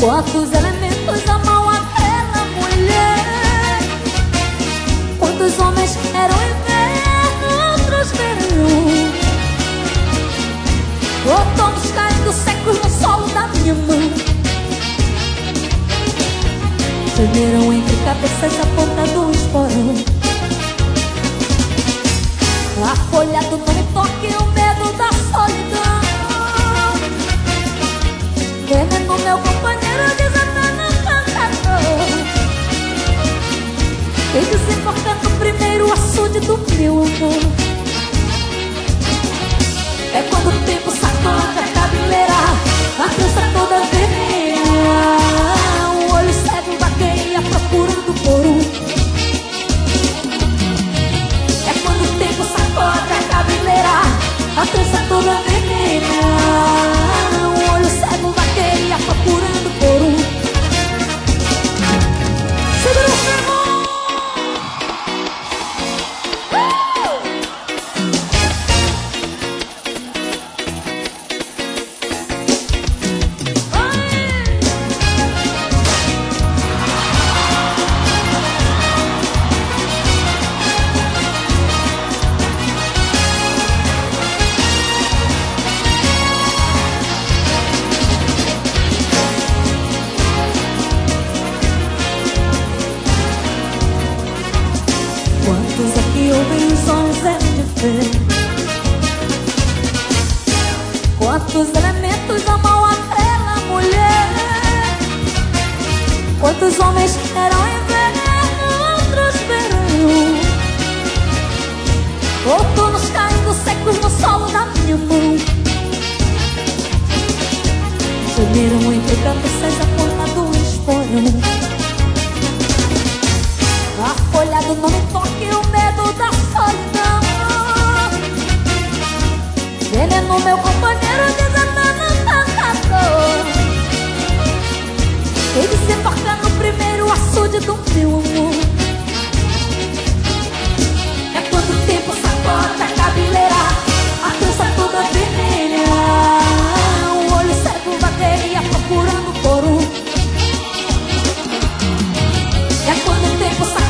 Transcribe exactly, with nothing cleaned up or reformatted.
Quantos elementos amam aquela mulher? Quantos homens eram inverno, outros verão? Outonos caindo secos no solo da minha mão. Tremeram entre cabeças a ponta do esporão. A folha do não me toque, o medo da solidão. Veneno meu companheiro desatando o cantador. E desembarcando o primeiro açude do meu amor. É quando o tempo sacode a cabeleira, a trança toda vermelha, o olho cego vagueia procurando por um. É quando o tempo sacode a cabeleira, a trança toda vermelha, o olho cego vagueia procurando por um. Segura o ferro! Quantos aqui ouvem os olhos é de fé? Quantos elementos amam aquela mulher? Quantos homens eram inverno, outros verão? Outonos caindo secos no solo da minha mão. Tremeram entre cabeças a ponta do esporão. A folha do não me toque, o medo da solidão. Veneno meu companheiro desatando o cantador. E desembarcando o primeiro açude do meu amor. É quando o tempo sacode a cabeleira, a trança toda vermelha, o olho cego vagueia procurando por um. É quando o tempo sacode